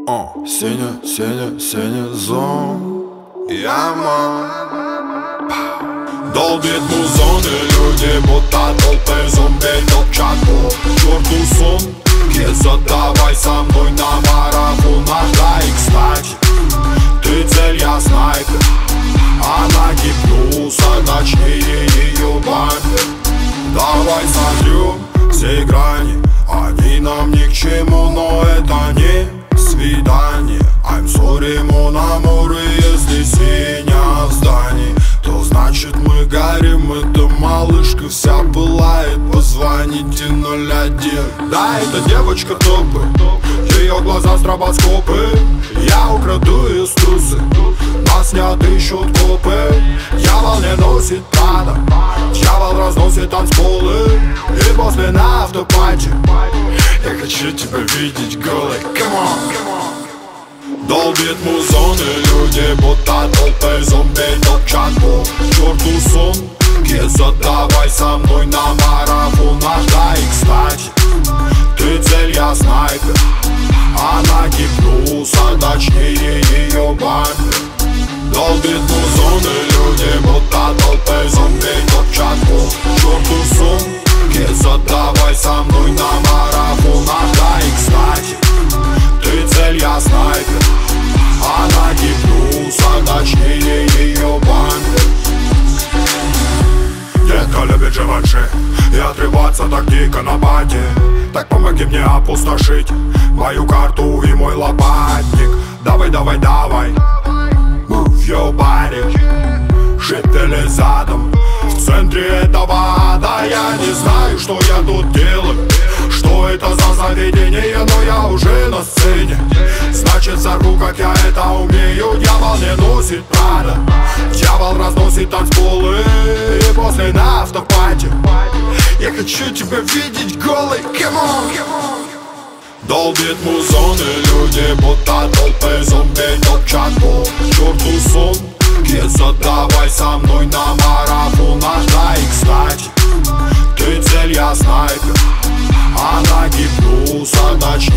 Синий-зон, яма. Долбит музон, и люди будто толпы зомби топчат по черту сон. Киза, давай со мной на марафонах. Да и кстати, ты цель, я снайпер. Она гипноз, а точнее ее бампер. Давай сотрем все грани, они нам ни к чему, но это не свидание. I'm sorry, mon amour, если синя в здании, то значит мы горим. Эта малышка вся пылает, позвоните 01. Да, это девочка топы, ее глаза стробоскопы. Я украду из тусы, нас не отыщут копы. Дьявол не носит Прада, дьявол разносит танцполы. И после на автопате я хочу тебя видеть голой. Come on. Долбит музон, и люди будто толпы зомби топчат по черту сон. Киза, давай со мной на марафонах. Да и кстати, ты цель, я снайпер. Она гипноз, а точнее ее бампер. Долбит музон, и люди будто толпы зомби топчат по черту сон. Киза, давай со мной на марафонах. Да и кстати, ты цель, я снайпер. Она гипноз, а точнее ее бампер. Детка любит живанши и отрываться так дико на пати. Так помоги мне опустошить мою карту и мой лопатник. Давай, move your body. Шепели задом в центре этого ада. Я не знаю, что я тут делаю, что это за заведение, но я уже на сцене. Значит, взорву, как я это умею. Дьявол не носит Прада, дьявол разносит танцполы. И после на автопате я хочу тебя видеть голой. Come on. Долбит музон, и люди будто толпы зомби топчат по черту сон. Киза, давай со мной на марафонах. Да и кстати, ты цель, я снайпер. Она гипноз, а